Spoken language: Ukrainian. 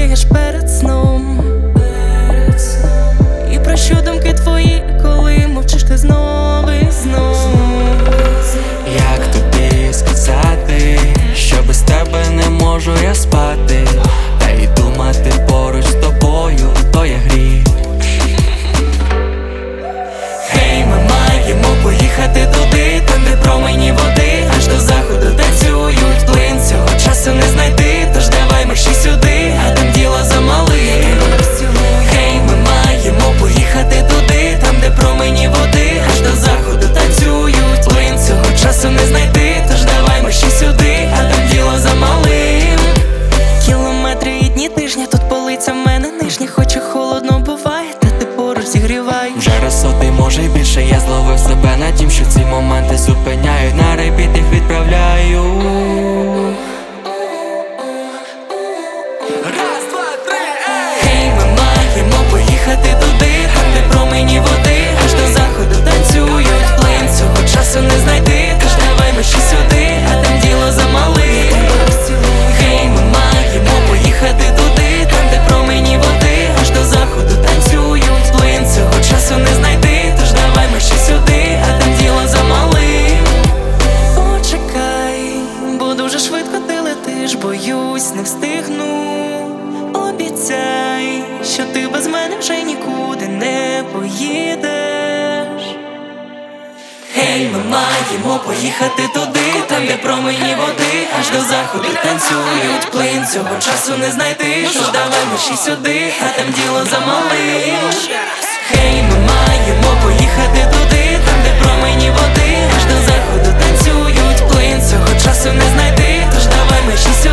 мрієш перед сном, і про що думки твої, коли мовчиш ти знов і знов. Як тобі сказати, що без тебе не можу я спати, та й думати поруч з тобою то є гріх. Гей, ми маємо поїхати туди, там де промені води аж до заходу танцюють. Плин цього часу не знайти, тож давай мерщій сюди, а там діло замалий. Гей, ми маємо поїхати туди, там де промені води аж до заходу танцюють. Плин цього часу не знайти, тож давай мерщій сюди, а там діло замалим. Кілометри і дні тижня, тут полиця в мене нижні, хоч і холодно буває, та ти поруч зігріваєш. Вже раз сотий, може й більше, я зловив себе на тім, що ці моменти зупиняють, на репіт їх відправляю. Раз, два, три, ей! Гей, ми маємо поїхати туди, там де промені води аж до заходу танцюють. Плин цього часу не знайти, тож давай мерщій сюди, а там діло замалим. Гей, ми маємо поїхати туди, там де промені води аж до заходу танцюють. Плин цього часу не знайти, тож давай мерщій сюди, а там діло замалим. Почекай, бо дуже швидко ти летиш, боюсь, не встигну. Обіцяй, що ти без мене вже нікуди не поїдеш. Гей, ми маємо поїхати туди, там де промені води аж до заходу танцюють. Плин цього часу не знайти, тож давай мерщій сюди, а там діло замалим. Гей, ми маємо поїхати туди, там де промені води аж до заходу танцюють. Плин цього часу не знайти, тож давай мерщій сюди.